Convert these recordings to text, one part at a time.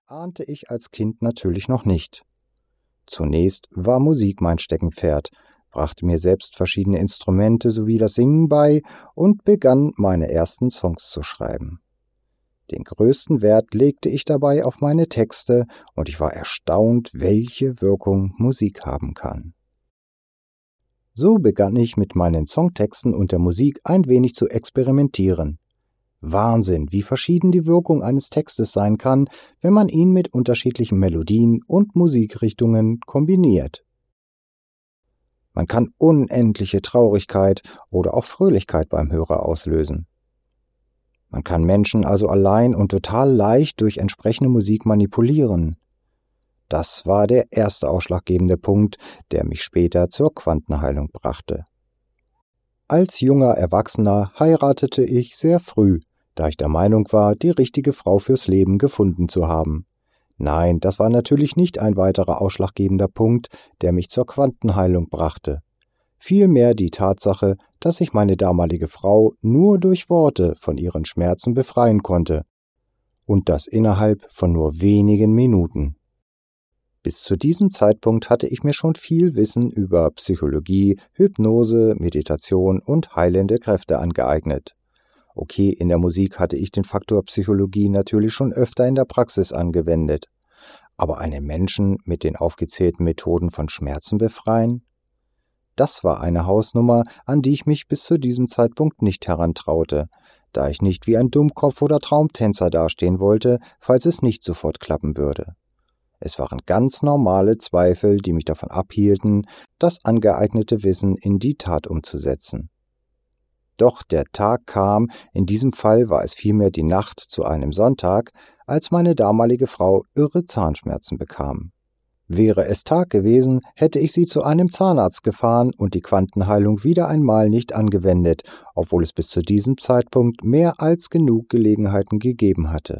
ahnte ich als Kind natürlich noch nicht. Zunächst war Musik mein Steckenpferd, brachte mir selbst verschiedene Instrumente sowie das Singen bei und begann, meine ersten Songs zu schreiben. Den größten Wert legte ich dabei auf meine Texte und ich war erstaunt, welche Wirkung Musik haben kann. So begann ich mit meinen Songtexten und der Musik ein wenig zu experimentieren. Wahnsinn, wie verschieden die Wirkung eines Textes sein kann, wenn man ihn mit unterschiedlichen Melodien und Musikrichtungen kombiniert. Man kann unendliche Traurigkeit oder auch Fröhlichkeit beim Hörer auslösen. Man kann Menschen also allein und total leicht durch entsprechende Musik manipulieren. Das war der erste ausschlaggebende Punkt, der mich später zur Quantenheilung brachte. Als junger Erwachsener heiratete ich sehr früh, da ich der Meinung war, die richtige Frau fürs Leben gefunden zu haben. Nein, das war natürlich nicht ein weiterer ausschlaggebender Punkt, der mich zur Quantenheilung brachte. Vielmehr die Tatsache, dass ich meine damalige Frau nur durch Worte von ihren Schmerzen befreien konnte. Und das innerhalb von nur wenigen Minuten. Bis zu diesem Zeitpunkt hatte ich mir schon viel Wissen über Psychologie, Hypnose, Meditation und heilende Kräfte angeeignet. Okay, in der Musik hatte ich den Faktor Psychologie natürlich schon öfter in der Praxis angewendet. Aber einen Menschen mit den aufgezählten Methoden von Schmerzen befreien? Das war eine Hausnummer, an die ich mich bis zu diesem Zeitpunkt nicht herantraute, da ich nicht wie ein Dummkopf oder Traumtänzer dastehen wollte, falls es nicht sofort klappen würde. Es waren ganz normale Zweifel, die mich davon abhielten, das angeeignete Wissen in die Tat umzusetzen. Doch der Tag kam, in diesem Fall war es vielmehr die Nacht zu einem Sonntag, als meine damalige Frau irre Zahnschmerzen bekam. Wäre es Tag gewesen, hätte ich sie zu einem Zahnarzt gefahren und die Quantenheilung wieder einmal nicht angewendet, obwohl es bis zu diesem Zeitpunkt mehr als genug Gelegenheiten gegeben hatte.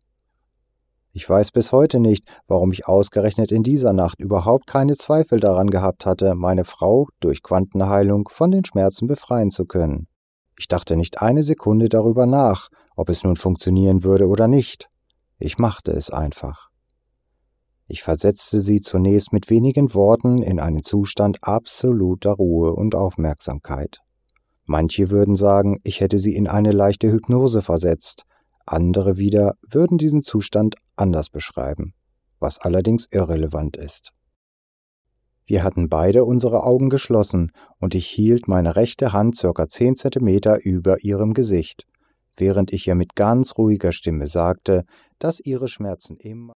Ich weiß bis heute nicht, warum ich ausgerechnet in dieser Nacht überhaupt keine Zweifel daran gehabt hatte, meine Frau durch Quantenheilung von den Schmerzen befreien zu können. Ich dachte nicht eine Sekunde darüber nach, ob es nun funktionieren würde oder nicht. Ich machte es einfach. Ich versetzte sie zunächst mit wenigen Worten in einen Zustand absoluter Ruhe und Aufmerksamkeit. Manche würden sagen, ich hätte sie in eine leichte Hypnose versetzt, andere wieder würden diesen Zustand anders beschreiben, was allerdings irrelevant ist. Wir hatten beide unsere Augen geschlossen und ich hielt meine rechte Hand ca. 10 cm über ihrem Gesicht, während ich ihr mit ganz ruhiger Stimme sagte, dass ihre Schmerzen immer